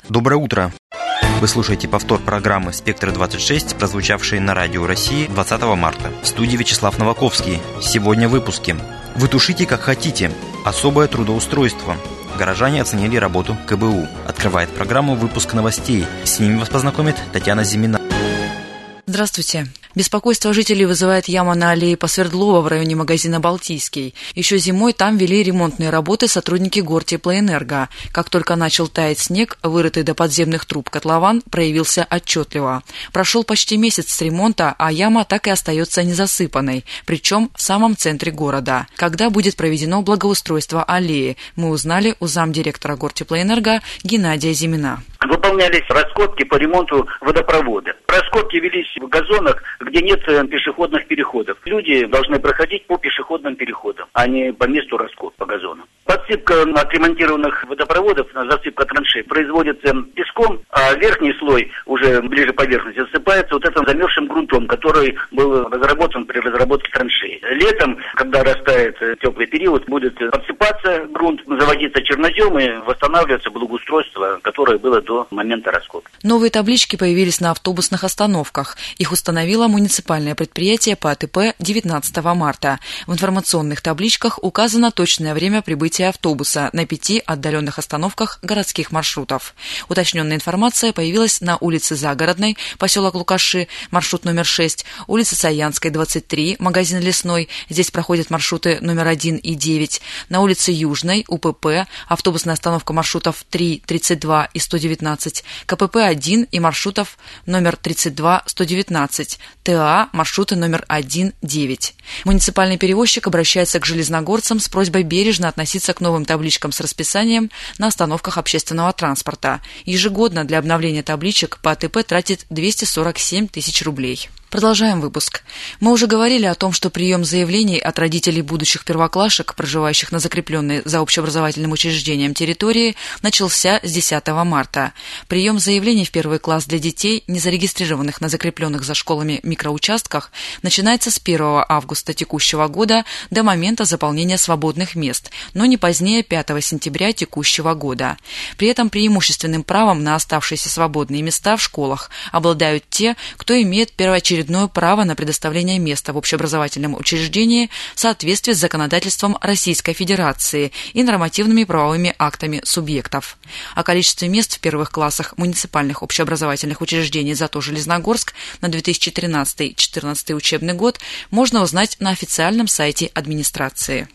Доброе утро! Вы слушаете повтор программы «Спектр-26», прозвучавшей на Радио России 20 марта. В студии Вячеслав Новаковский. Сегодня в выпуске. Вы тушите как хотите. Особое трудоустройство. Горожане оценили работу КБУ. Открывает программу выпуск новостей. С ними вас познакомит Татьяна Зимина. Здравствуйте. Беспокойство жителей вызывает яма на аллее по Свердлова в районе магазина «Балтийский». Еще зимой там вели ремонтные работы сотрудники Гортеплоэнерго. Как только начал таять снег, вырытый до подземных труб котлован проявился отчетливо. Прошел почти месяц с ремонта, а яма так и остается незасыпанной, причем в самом центре города. Когда будет проведено благоустройство аллеи, мы узнали у замдиректора Гортеплоэнерго Геннадия Зимина. Выполнялись раскопки по ремонту водопровода. Раскопки велись в газонах, где нет пешеходных переходов. Люди должны проходить по пешеходным переходам, а не по месту раскопа, по газонам. Подсыпка отремонтированных водопроводов, засыпка траншей, производится песком, а верхний слой, уже ближе к поверхности, засыпается вот этим замерзшим грунтом, который был разработан при разработке траншей. Летом, когда растает теплый период, будет подсыпаться грунт, заводиться чернозем и восстанавливаться благоустройство, которое было до момента раскопки. Новые таблички появились на автобусных остановках. Их установило муниципальное предприятие по АТП 19 марта. В информационных табличках указано точное время прибытия автобуса на 5 отдаленных остановках городских маршрутов. Уточненная информация появилась на улице Загородной, поселок Лукаши, маршрут номер 6, улице Саянской, 23, магазин Лесной, здесь проходят маршруты номер 1 и 9, на улице Южной, УПП, автобусная остановка маршрутов 3, 32 и 119, КПП-1 и маршрутов номер 32, 119, ТА, маршруты номер 1, 9. Муниципальный перевозчик обращается к железногорцам с просьбой бережно относиться к новым табличкам с расписанием на остановках общественного транспорта. Ежегодно для обновления табличек по АТП тратит 247 тысяч рублей. Продолжаем выпуск. Мы уже говорили о том, что прием заявлений от родителей будущих первоклашек, проживающих на закрепленной за общеобразовательным учреждением территории, начался с 10 марта. Прием заявлений в первый класс для детей, не зарегистрированных на закрепленных за школами микроучастках, начинается с 1 августа текущего года до момента заполнения свободных мест, но не позднее 5 сентября текущего года. При этом преимущественным правом на оставшиеся свободные места в школах обладают те, кто имеет первоочередное право на предоставление места в общеобразовательном учреждении в соответствии с законодательством Российской Федерации и нормативными правовыми актами субъектов. О количестве мест в первых классах муниципальных общеобразовательных учреждений «Зато Железногорск» на 2013-2014 учебный год можно узнать на официальном сайте администрации.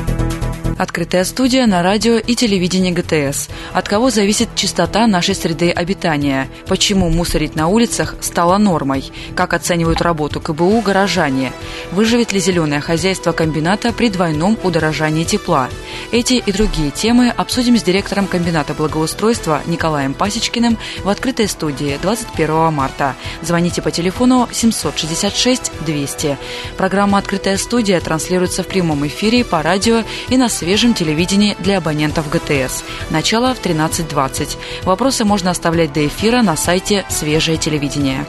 Открытая студия на радио и телевидении ГТС. От кого зависит чистота нашей среды обитания? Почему мусорить на улицах стало нормой? Как оценивают работу КБУ горожане? Выживет ли зеленое хозяйство комбината при двойном удорожании тепла? Эти и другие темы обсудим с директором комбината благоустройства Николаем Пасечкиным в открытой студии 21 марта. Звоните по телефону 766 200. Программа «Открытая студия» транслируется в прямом эфире по радио и на свежем телевидении для абонентов ГТС. Начало в 13:20. Вопросы можно оставлять до эфира на сайте «Свежее телевидение».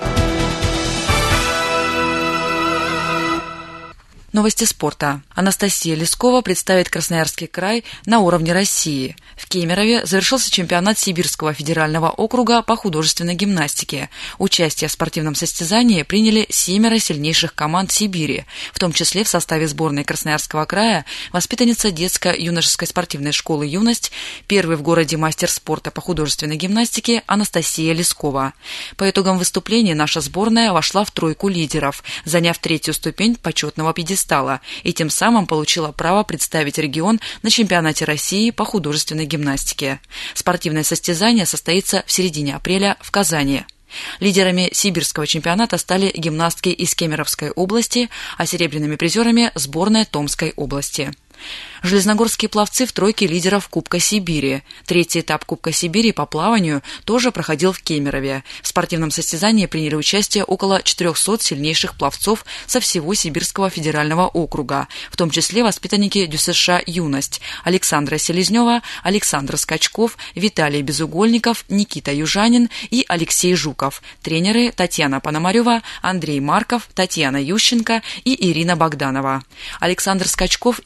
Новости спорта. Анастасия Лескова представит Красноярский край на уровне России. В Кемерове завершился чемпионат Сибирского федерального округа по художественной гимнастике. Участие в спортивном состязании приняли 7 сильнейших команд Сибири, в том числе в составе сборной Красноярского края воспитанница детско-юношеской спортивной школы «Юность», первый в городе мастер спорта по художественной гимнастике Анастасия Лескова. По итогам выступления наша сборная вошла в тройку лидеров, заняв 3-ю ступень почетного пьедестала, и тем самым получила право представить регион на чемпионате России по художественной гимнастике. Спортивное состязание состоится в середине апреля в Казани. Лидерами сибирского чемпионата стали гимнастки из Кемеровской области, а серебряными призерами – сборная Томской области. Железногорские пловцы в тройке лидеров Кубка Сибири. 3-й этап Кубка Сибири по плаванию тоже проходил в Кемерове. В спортивном состязании приняли участие около 400 сильнейших пловцов со всего Сибирского федерального округа, в том числе воспитанники ДЮСШ «Юность» Александра Селезнева, Александр Скачков, Виталий Безугольников, Никита Южанин и Алексей Жуков. Тренеры Татьяна Пономарева, Андрей Марков, Татьяна Ющенко и Ирина Богданова. Александр Скачков и Виталий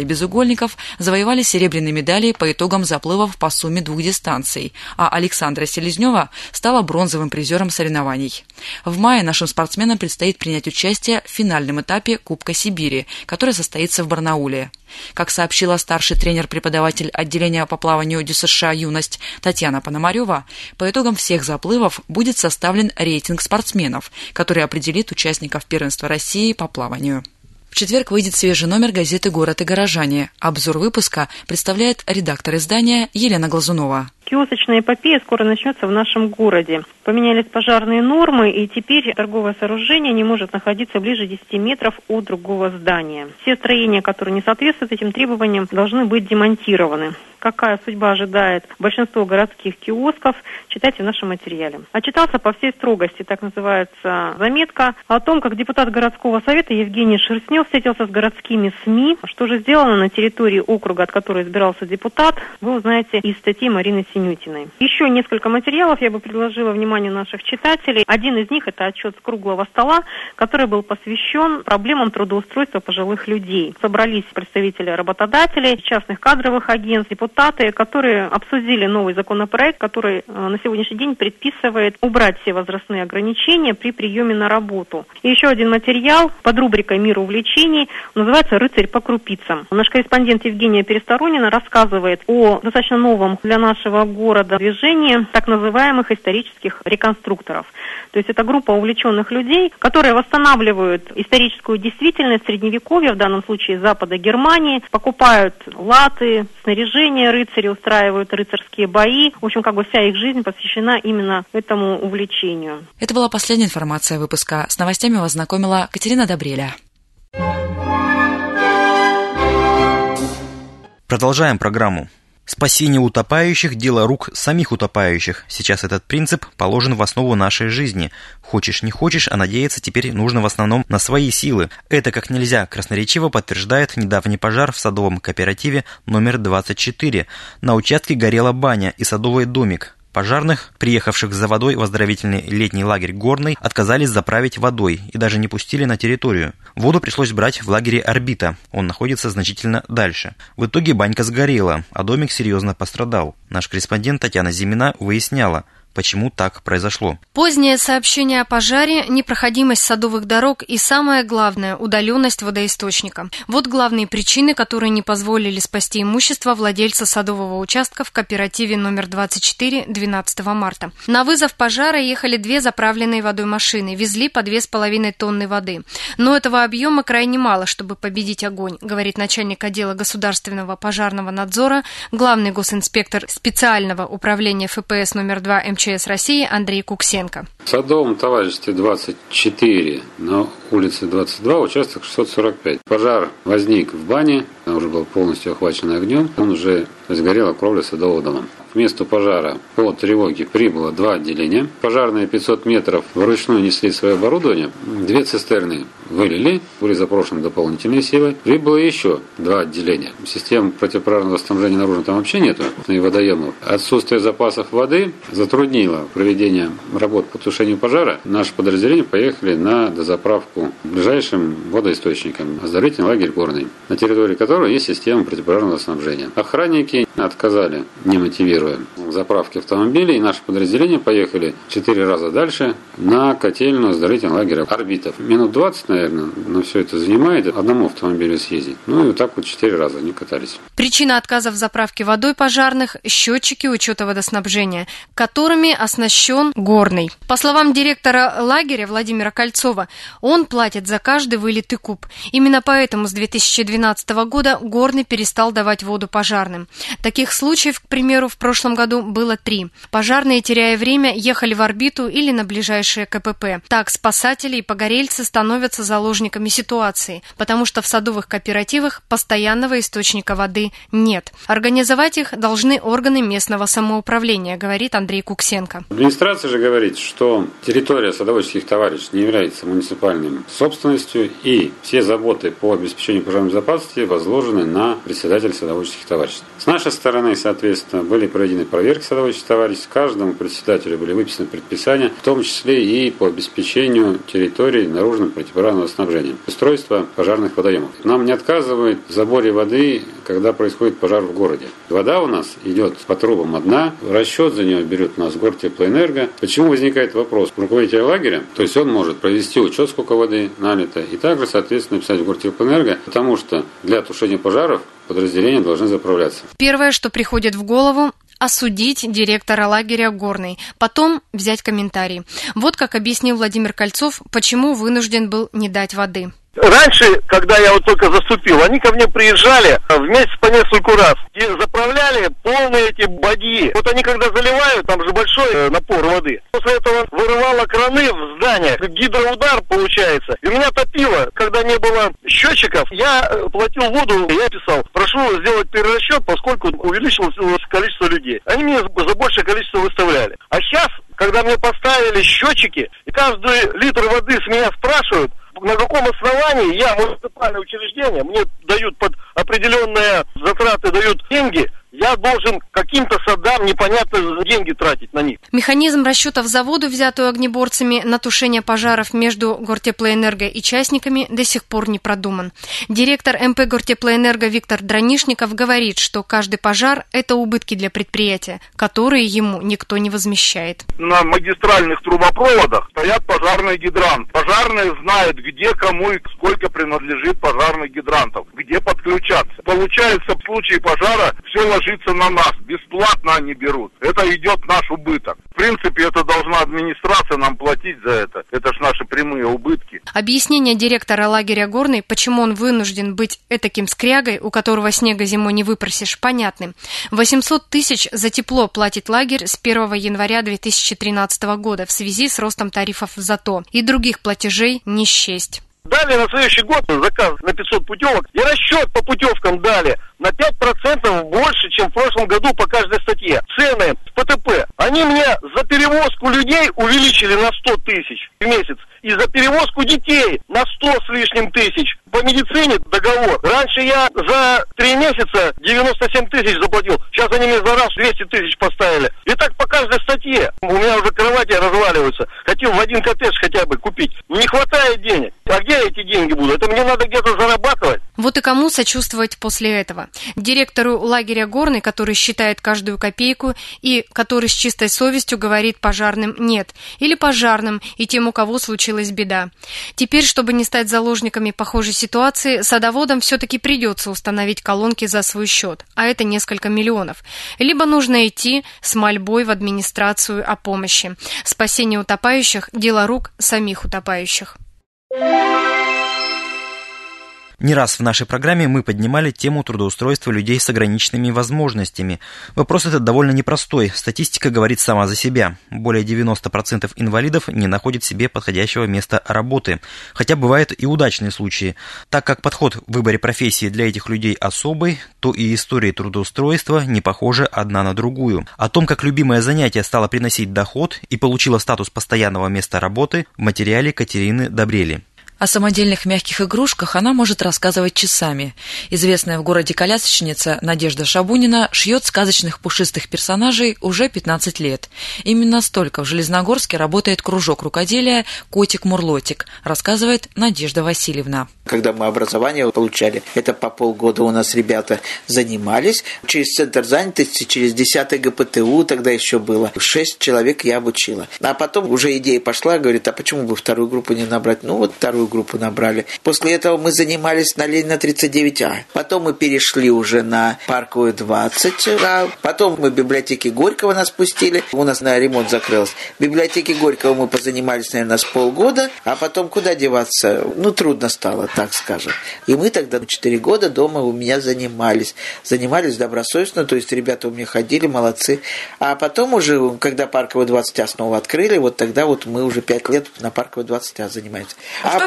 безугольников завоевали серебряные медали по итогам заплывов по сумме 2 дистанций, а Александра Селезнева стала бронзовым призером соревнований. В мае нашим спортсменам предстоит принять участие в финальном этапе Кубка Сибири, который состоится в Барнауле. Как сообщила старший тренер-преподаватель отделения по плаванию ДЮСШ «Юность» Татьяна Пономарева, по итогам всех заплывов будет составлен рейтинг спортсменов, который определит участников первенства России по плаванию. В четверг выйдет свежий номер газеты «Город и горожане». Обзор выпуска представляет редактор издания Елена Глазунова. Киосочная эпопея скоро начнется в нашем городе. Поменялись пожарные нормы, и теперь торговое сооружение не может находиться ближе 10 метров от другого здания. Все строения, которые не соответствуют этим требованиям, должны быть демонтированы. Какая судьба ожидает большинство городских киосков, читайте в нашем материале. Отчитался по всей строгости, так называется заметка, о том, как депутат городского совета Евгений Шерстнев встретился с городскими СМИ. Что же сделано на территории округа, от которой избирался депутат, вы узнаете из статьи Марины Синютиной. Еще несколько материалов я бы предложила вниманию наших читателей. Один из них – это отчет с круглого стола, который был посвящен проблемам трудоустройства пожилых людей. Собрались представители работодателей, частных кадровых агентств, депутаты, которые обсудили новый законопроект, который на сегодняшний день предписывает убрать все возрастные ограничения при приеме на работу. И еще один материал под рубрикой «Мир увлечений» называется «Рыцарь по крупицам». Наш корреспондент Евгения Пересторонина рассказывает о достаточно новом для нашего города движении так называемых исторических реконструкторов. То есть это группа увлеченных людей, которые восстанавливают историческую действительность Средневековья, в данном случае Запада Германии, покупают латы, снаряжение рыцарей, устраивают рыцарские бои. В общем, как бы вся их жизнь посвящена именно этому увлечению. Это была последняя информация выпуска. С новостями вас знакомила Катерина Добреля. Продолжаем программу. Спасение утопающих – дело рук самих утопающих. Сейчас этот принцип положен в основу нашей жизни. Хочешь не хочешь, а надеяться теперь нужно в основном на свои силы. Это как нельзя красноречиво подтверждает недавний пожар в садовом кооперативе номер 24. На участке горела баня и садовый домик. Пожарных, приехавших за водой в оздоровительный летний лагерь «Горный», отказались заправить водой и даже не пустили на территорию. Воду пришлось брать в лагере «Орбита». Он находится значительно дальше. В итоге банька сгорела, а домик серьезно пострадал. Наш корреспондент Татьяна Зимина выясняла, почему так произошло. Позднее сообщение о пожаре, непроходимость садовых дорог и, самое главное, удаленность водоисточника. Вот главные причины, которые не позволили спасти имущество владельца садового участка в кооперативе номер 24 12 марта. На вызов пожара ехали 2 заправленные водой машины, везли по 2,5 тонны воды. Но этого объема крайне мало, чтобы победить огонь, говорит начальник отдела государственного пожарного надзора, главный госинспектор специального управления ФПС номер 2 МЧС России Андрей Куксенко. В садовом товариществе 24 на улице 22, участок 645. Пожар возник в бане, она уже была полностью охвачена огнем, он уже сгорела кровля садового дома. К месту пожара по тревоге прибыло 2 отделения. Пожарные 500 метров вручную несли свое оборудование. 2 цистерны вылили, были запрошены дополнительные силы. Прибыло еще 2 отделения. Систем противопожарного снабжения наружно там вообще нету, и водоемов. Отсутствие запасов воды затруднило проведение работ по тушению пожара. Наши подразделения поехали на дозаправку ближайшим водоисточником. Оздоровительный лагерь «Горный», на территории которого есть система противопожарного снабжения. Охранники отказали, не мотивируя заправки автомобилей, и наши подразделения поехали 4 раза дальше на котельную оздоровительного лагеря «Орбитов». Минут 20, наверное, но все это занимает одному автомобилю съездить. Ну и вот так вот 4 раза они катались. Причина отказа в заправке водой пожарных – счетчики учета водоснабжения, которыми оснащен «Горный». По словам директора лагеря Владимира Кольцова, он платит за каждый вылитый куб. Именно поэтому с 2012 года «Горный» перестал давать воду пожарным. Таких случаев, к примеру, в прошлом году было 3. Пожарные, теряя время, ехали в «Орбиту» или на ближайшее КПП. Так спасатели и погорельцы становятся заложниками ситуации, потому что в садовых кооперативах постоянного источника воды нет. Организовать их должны органы местного самоуправления, говорит Андрей Куксенко. Администрация же говорит, что что территория садоводческих товариществ не является муниципальной собственностью, и все заботы по обеспечению пожарной безопасности возложены на председателя садоводческих товариществ. С нашей стороны, соответственно, были проведены проверки садоводческих товариществ, каждому председателю были выписаны предписания, в том числе и по обеспечению территории наружным противопожарным снабжением, устройство пожарных водоемов. Нам не отказывают в заборе воды, когда происходит пожар в городе. Вода у нас идет по трубам одна, расчет за нее берет у нас Гортеплоэнерго. Почему возникает вопрос? Руководитель лагеря, то есть он может провести учет, сколько воды налито, и также, соответственно, писать в Гортеплоэнерго, потому что для тушения пожаров подразделения должны заправляться. Первое, что приходит в голову – осудить директора лагеря Горный, потом взять комментарий. Вот как объяснил Владимир Кольцов, почему вынужден был не дать воды. Раньше, когда я вот только заступил, они ко мне приезжали в месяц по нескольку раз и заправляли полные эти бадьи. Вот они когда заливают, там же большой напор воды. После этого вырывало краны в здание, гидроудар получается. И меня топило, когда не было счетчиков, я платил воду, я писал, прошу сделать перерасчет, поскольку увеличилось количество людей. Они мне за большее количество выставляли. А сейчас, когда мне поставили счетчики, и каждый литр воды с меня спрашивают, на каком основании я, муниципальное учреждение, мне дают под определенные затраты, дают деньги, я должен каким-то садам непонятно деньги тратить на них. Механизм расчетов за воду, взятую огнеборцами на тушение пожаров между Гортеплоэнерго и частниками, до сих пор не продуман. Директор МП Гортеплоэнерго Виктор Дранишников говорит, что каждый пожар – это убытки для предприятия, которые ему никто не возмещает. На магистральных трубопроводах стоят пожарные гидранты. Пожарные знают, где, кому и сколько принадлежит пожарных гидрантов, где подключаться. Получается, в случае пожара все ложится на нас. Бесплатно они берут. Это идет наш убыток. В принципе, это должна администрация нам платить за это. Это ж наши прямые убытки. Объяснение директора лагеря Горный, почему он вынужден быть этаким скрягой, у которого снега зимой не выпросишь, понятным. 800 тысяч за тепло платит лагерь с 1 января 2013 года в связи с ростом тарифов за ТО. И других платежей не счесть. Дали на следующий год заказ на 500 путевок, и расчет по путевкам дали на 5% больше, чем в прошлом году по каждой статье. Цены в ПТП. Они мне за перевозку людей увеличили на 100 тысяч в месяц. И за перевозку детей на 100 с лишним тысяч. По медицине договор. Раньше я за 3 месяца 97 тысяч заплатил. Сейчас они мне за раз 200 тысяч поставили. И так по каждой статье. У меня уже кровати разваливаются. Хотел в один коттедж хотя бы купить. Не хватает денег. А где эти деньги будут? Это мне надо где-то зарабатывать. Вот и кому сочувствовать после этого? Директору лагеря Горный, который считает каждую копейку и который с чистой совестью говорит пожарным «нет». Или пожарным и тем, у кого случилась беда. Теперь, чтобы не стать заложниками похожей ситуации, садоводам все-таки придется установить колонки за свой счет, а это несколько миллионов. Либо нужно идти с мольбой в администрацию о помощи. Спасение утопающих – дело рук самих утопающих. Не раз в нашей программе мы поднимали тему трудоустройства людей с ограниченными возможностями. Вопрос этот довольно непростой. Статистика говорит сама за себя. Более 90% инвалидов не находят себе подходящего места работы. Хотя бывают и удачные случаи. Так как подход в выборе профессии для этих людей особый, то и истории трудоустройства не похожи одна на другую. О том, как любимое занятие стало приносить доход и получило статус постоянного места работы, в материале Катерины Добрели. О самодельных мягких игрушках она может рассказывать часами. Известная в городе колясочница Надежда Шабунина шьет сказочных пушистых персонажей уже 15 лет. Именно столько в Железногорске работает кружок рукоделия «Котик-Мурлотик», рассказывает Надежда Васильевна. Когда мы образование получали, это по полгода у нас ребята занимались. Через центр занятости, через 10-й ГПТУ тогда еще было. 6 человек я обучила. А потом уже идея пошла, говорит, а почему бы вторую группу не набрать? Ну вот вторую группу набрали. После этого мы занимались на Ленина 39А. Потом мы перешли уже на Парковую 20А. Потом мы в библиотеке Горького нас пустили. У нас на ремонт закрылось. В библиотеке Горького мы позанимались, наверное, с полгода. А потом куда деваться? Ну, трудно стало, так скажем. И мы тогда 4 года дома у меня занимались. Занимались добросовестно, то есть ребята у меня ходили, молодцы. А потом уже, когда Парковую 20А снова открыли, вот тогда вот мы уже 5 лет на Парковой 20А занимаемся. Что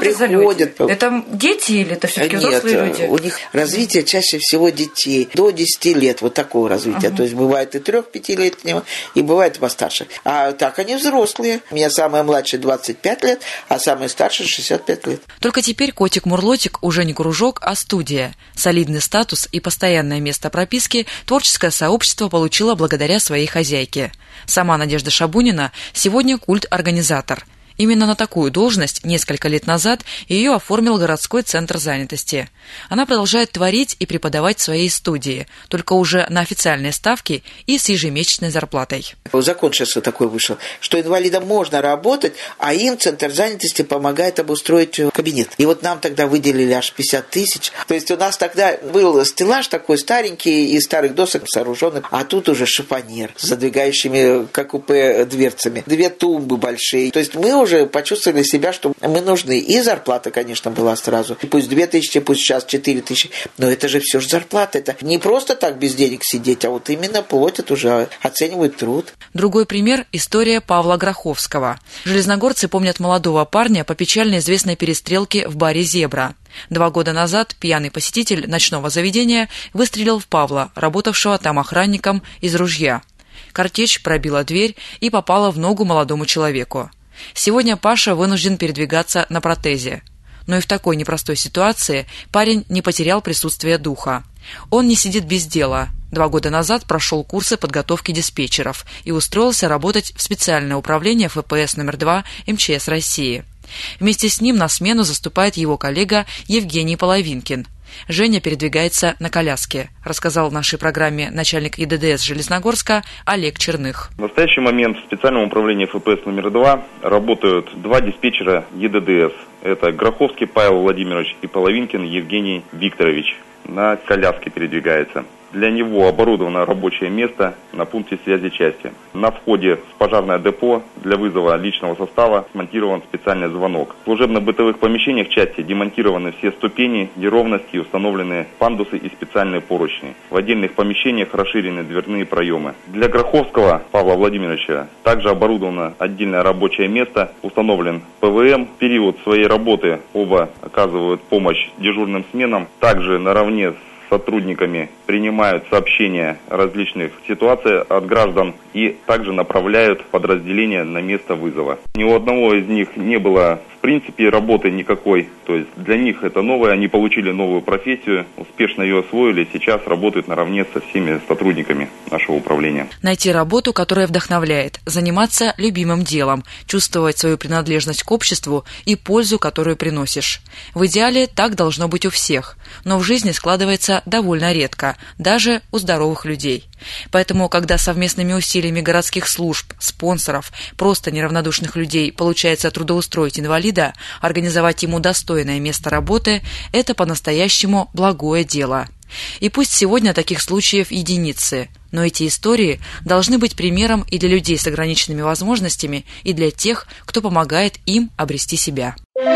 приходят. это за люди? Это дети или это все-таки взрослые люди? У них развитие чаще всего детей до 10 лет, вот такого развития. То есть бывает и 3-5-летнего, и бывает постарше. А так они взрослые. У меня самая младшая 25 лет, а самый старший 65 лет. Только теперь котик-мурлотик уже не кружок, а студия. Солидный статус и постоянное место прописки творческое сообщество получило благодаря своей хозяйке. Сама Надежда Шабунина сегодня культ-организатор. Именно на такую должность несколько лет назад ее оформил городской центр занятости. Она продолжает творить и преподавать в своей студии, только уже на официальные ставки и с ежемесячной зарплатой. Закон сейчас вот такой вышел, что инвалидам можно работать, а им центр занятости помогает обустроить кабинет. И вот нам тогда выделили аж 50 тысяч. То есть у нас тогда был стеллаж такой старенький, из старых досок сооруженный, а тут уже шифоньер с задвигающими, как купе, дверцами. 2 тумбы большие. То есть мы уже почувствовали себя, что мы нужны. И зарплата, конечно, была сразу. И пусть 2000, пусть сейчас 4000. Но это же все же зарплата. Это не просто так без денег сидеть, а вот именно платят уже, оценивают труд. Другой пример – история Павла Гроховского. Железногорцы помнят молодого парня по печально известной перестрелке в баре «Зебра». 2 года назад пьяный посетитель ночного заведения выстрелил в Павла, работавшего там охранником, из ружья. Картечь пробила дверь и попала в ногу молодому человеку. Сегодня Паша вынужден передвигаться на протезе. Но и в такой непростой ситуации парень не потерял присутствие духа. Он не сидит без дела. 2 года назад прошел курсы подготовки диспетчеров и устроился работать в специальное управление ФПС номер 2 МЧС России. Вместе с ним на смену заступает его коллега Евгений Половинкин. Женя передвигается на коляске, рассказал в нашей программе начальник ИДДС Железногорска Олег Черных. В настоящий момент в специальном управлении ФПС номер 2 работают 2 диспетчера ЕДДС. Это Гроховский Павел Владимирович и Половинкин Евгений Викторович. На коляске передвигается. Для него оборудовано рабочее место на пункте связи части. На входе в пожарное депо для вызова личного состава смонтирован специальный звонок. В служебно-бытовых помещениях части демонтированы все ступени, неровности, установлены пандусы и специальные поручни. В отдельных помещениях расширены дверные проемы. Для Гроховского Павла Владимировича также оборудовано отдельное рабочее место, установлен ПВМ. В период своей работы оба оказывают помощь дежурным сменам. Также наравне с сотрудниками принимают сообщения о различных ситуациях от граждан и также направляют подразделения на место вызова. Ни у одного из них не было в принципе работы никакой, то есть для них это новое, они получили новую профессию, успешно ее освоили, сейчас работают наравне со всеми сотрудниками нашего управления. Найти работу, которая вдохновляет, заниматься любимым делом, чувствовать свою принадлежность к обществу и пользу, которую приносишь. В идеале так должно быть у всех, но в жизни складывается довольно редко, даже у здоровых людей. Поэтому, когда совместными усилиями городских служб, спонсоров, просто неравнодушных людей получается трудоустроить инвалида, организовать ему достойное место работы – это по-настоящему благое дело. И пусть сегодня таких случаев единицы, но эти истории должны быть примером и для людей с ограниченными возможностями, и для тех, кто помогает им обрести себя.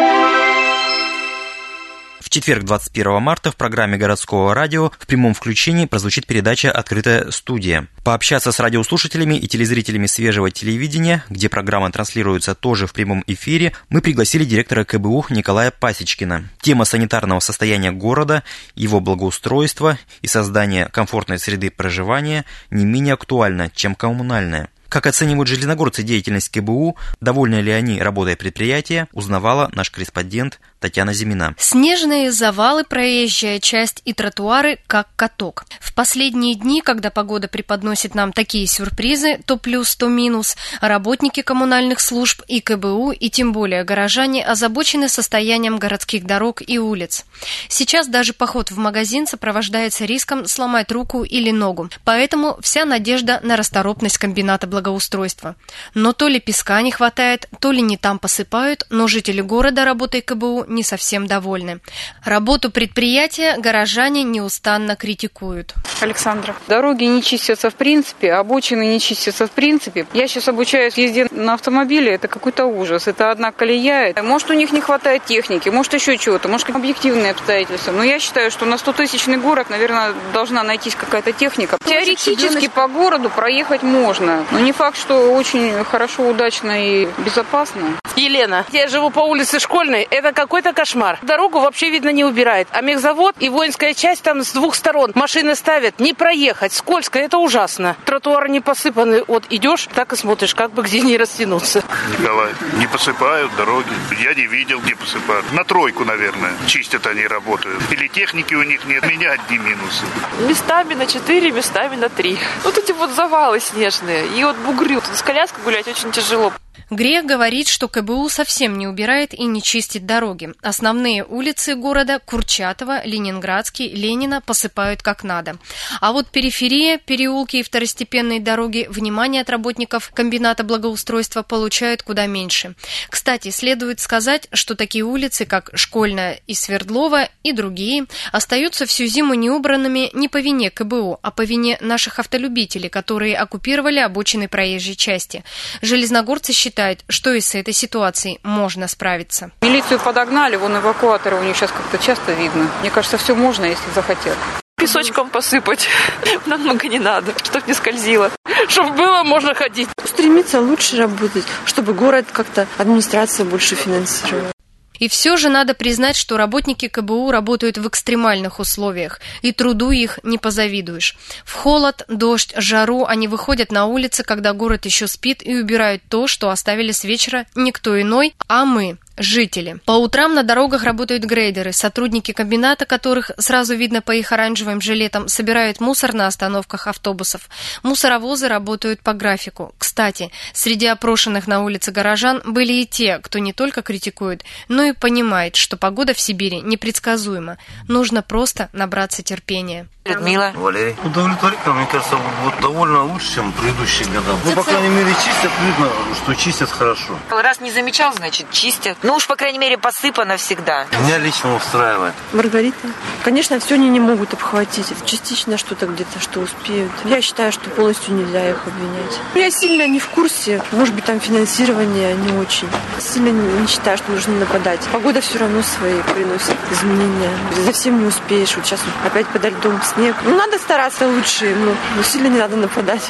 В четверг, 21 марта, в программе городского радио в прямом включении прозвучит передача «Открытая студия». Пообщаться с радиослушателями и телезрителями свежего телевидения, где программа транслируется тоже в прямом эфире, мы пригласили директора КБУ Николая Пасечкина. Тема санитарного состояния города, его благоустройства и создания комфортной среды проживания не менее актуальна, чем коммунальная. Как оценивают железногорцы деятельность КБУ, довольны ли они работой предприятия, узнавала наш корреспондент Татьяна Зимина. Снежные завалы, проезжая часть и тротуары как каток. В последние дни, когда погода преподносит нам такие сюрпризы, то плюс, то минус, работники коммунальных служб и КБУ, и тем более горожане озабочены состоянием городских дорог и улиц. Сейчас даже поход в магазин сопровождается риском сломать руку или ногу, поэтому вся надежда на расторопность комбината благоустройства. Но то ли песка не хватает, то ли не там посыпают, но жители города работой КБУ не совсем довольны. Работу предприятия горожане неустанно критикуют. Александра. Дороги не чистятся в принципе, обочины не чистятся в принципе. Я сейчас обучаюсь езде на автомобиле, это какой-то ужас. Это одна колея. Может, у них не хватает техники, может, еще чего-то, может, объективные обстоятельства. Но я считаю, что на 100-тысячный город, наверное, должна найтись какая-то техника. Теоретически по городу проехать можно, но не факт, что очень хорошо, удачно и безопасно. Елена, я живу по улице Школьной. Это какой какой-то кошмар. Дорогу вообще, видно, не убирает. А мехзавод и воинская часть там с двух сторон. Машины ставят, не проехать, скользко, это ужасно. Тротуары не посыпаны, вот идешь, так и смотришь, как бы где не растянуться. Николай, не посыпают дороги. Я не видел, где посыпают. На тройку, наверное, чистят они, работают. Или техники у них нет. У меня одни минусы. Местами на 4, местами на 3. Вот эти вот завалы снежные и вот бугры. Тут с коляской гулять очень тяжело. Грех говорит, что КБУ совсем не убирает и не чистит дороги. Основные улицы города Курчатова, Ленинградский, Ленина посыпают как надо. А вот периферия, переулки и второстепенные дороги внимание от работников комбината благоустройства получают куда меньше. Кстати, следует сказать, что такие улицы, как Школьная и Свердлова и другие, остаются всю зиму неубранными не по вине КБУ, а по вине наших автолюбителей, которые оккупировали обочины проезжей части. Железногорцы считают, что и с этой ситуацией можно справиться. Милицию подогнали, вон эвакуаторы у них сейчас как-то часто видно. Мне кажется, все можно, если захотят. Песочком посыпать намного не надо, чтоб не скользило. Чтобы было, можно ходить. Стремиться лучше работать, чтобы город как-то администрация больше финансировала. И все же надо признать, что работники КБУ работают в экстремальных условиях, и труду их не позавидуешь. В холод, дождь, жару они выходят на улицы, когда город еще спит, и убирают то, что оставили с вечера никто иной, а мы. Жители. По утрам на дорогах работают грейдеры, сотрудники комбината, которых сразу видно по их оранжевым жилетам, собирают мусор на остановках автобусов. Мусоровозы работают по графику. Кстати, среди опрошенных на улице горожан были и те, кто не только критикует, но и понимает, что погода в Сибири непредсказуема. Нужно просто набраться терпения. Людмила. Валерий. Удовлетворительно, мне кажется, вот довольно лучше, чем предыдущие года. Ну, по крайней мере, чистят, видно, что чистят хорошо. Раз не замечал, значит, чистят. Ну уж, по крайней мере, посыпано всегда. Меня лично устраивает. Маргарита. Конечно, все они не могут обхватить. Частично что-то где-то, что успеют. Я считаю, что полностью нельзя их обвинять. Я сильно не в курсе. Может быть, там финансирование не очень. Сильно не считаю, что нужно нападать. Погода все равно свои приносит изменения. За всем не успеешь. Вот сейчас опять подо льдом снег. Ну, надо стараться лучше, но сильно не надо нападать.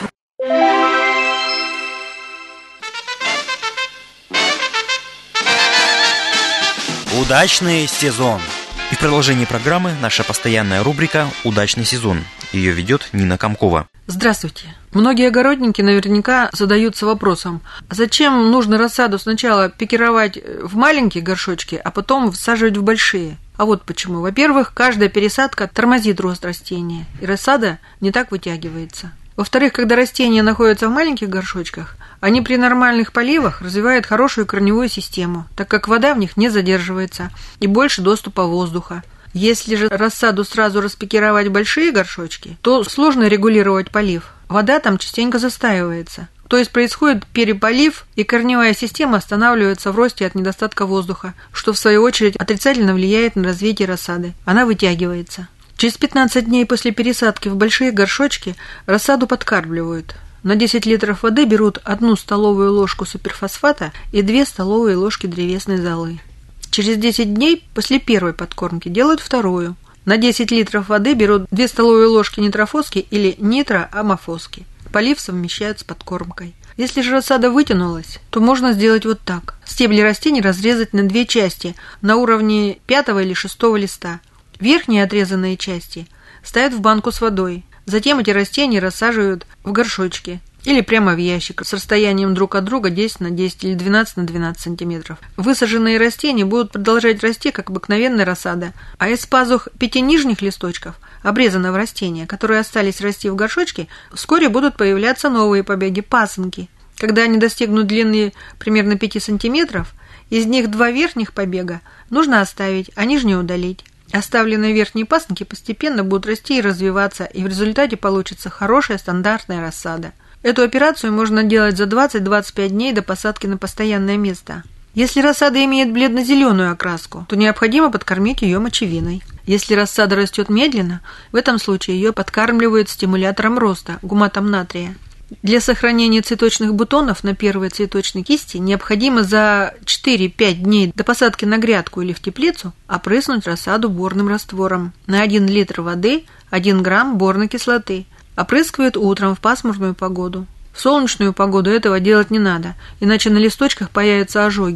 Удачный сезон. И в продолжении программы наша постоянная рубрика «Удачный сезон». Ее ведет Нина Комкова. Здравствуйте. Многие огородники наверняка задаются вопросом, зачем нужно рассаду сначала пикировать в маленькие горшочки, а потом всаживать в большие? А вот почему. Во-первых, каждая пересадка тормозит рост растения, и рассада не так вытягивается. Во-вторых, когда растения находятся в маленьких горшочках, они при нормальных поливах развивают хорошую корневую систему, так как вода в них не задерживается и больше доступа воздуха. Если же рассаду сразу распикировать в большие горшочки, то сложно регулировать полив. Вода там частенько застаивается. То есть происходит переполив, и корневая система останавливается в росте от недостатка воздуха, что в свою очередь отрицательно влияет на развитие рассады. Она вытягивается. Через 15 дней после пересадки в большие горшочки рассаду подкармливают. На 10 литров воды берут 1 столовую ложку суперфосфата и 2 столовые ложки древесной золы. Через 10 дней после первой подкормки делают вторую. На 10 литров воды берут 2 столовые ложки нитрофоски или нитроамофоски. Полив совмещают с подкормкой. Если же рассада вытянулась, то можно сделать вот так. Стебли растений разрезать на 2 части на уровне 5 или 6 листа. Верхние отрезанные части ставят в банку с водой. Затем эти растения рассаживают в горшочки или прямо в ящик с расстоянием друг от друга 10 на 10 или 12 на 12 сантиметров. Высаженные растения будут продолжать расти, как обыкновенная рассада, а из пазух 5 нижних листочков обрезанного растения, которые остались расти в горшочке, вскоре будут появляться новые побеги, пасынки. Когда они достигнут длины примерно 5 сантиметров, из них 2 верхних побега нужно оставить, а нижние удалить. Оставленные верхние пасынки постепенно будут расти и развиваться, и в результате получится хорошая стандартная рассада. Эту операцию можно делать за 20-25 дней до посадки на постоянное место. Если рассада имеет бледно-зеленую окраску, то необходимо подкормить ее мочевиной. Если рассада растет медленно, в этом случае ее подкармливают стимулятором роста – гуматом натрия. Для сохранения цветочных бутонов на первой цветочной кисти необходимо за 4-5 дней до посадки на грядку или в теплицу опрыснуть рассаду борным раствором. На 1 литр воды 1 грамм борной кислоты. Опрыскивают утром в пасмурную погоду. В солнечную погоду этого делать не надо, иначе на листочках появятся ожоги.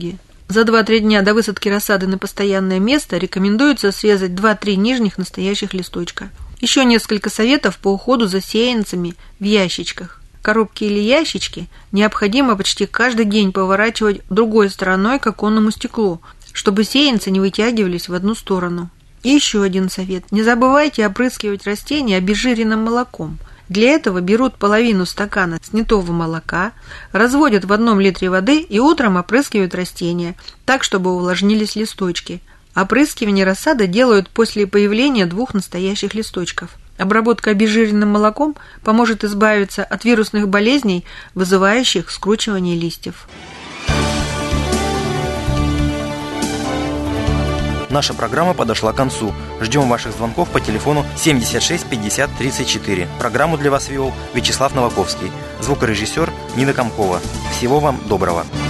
За 2-3 дня до высадки рассады на постоянное место рекомендуется срезать 2-3 нижних настоящих листочка. Еще несколько советов по уходу за сеянцами в ящичках. Коробки или ящички необходимо почти каждый день поворачивать другой стороной к оконному стеклу, чтобы сеянцы не вытягивались в одну сторону. И еще один совет. Не забывайте опрыскивать растения обезжиренным молоком. Для этого берут половину стакана снятого молока, разводят в 1 литре воды и утром опрыскивают растения, так, чтобы увлажнились листочки. Опрыскивание рассады делают после появления 2 настоящих листочков. Обработка обезжиренным молоком поможет избавиться от вирусных болезней, вызывающих скручивание листьев. Наша программа подошла к концу. Ждем ваших звонков по телефону 76 50 34. Программу для вас вел Вячеслав Новаковский. Звукорежиссер Нина Комкова. Всего вам доброго.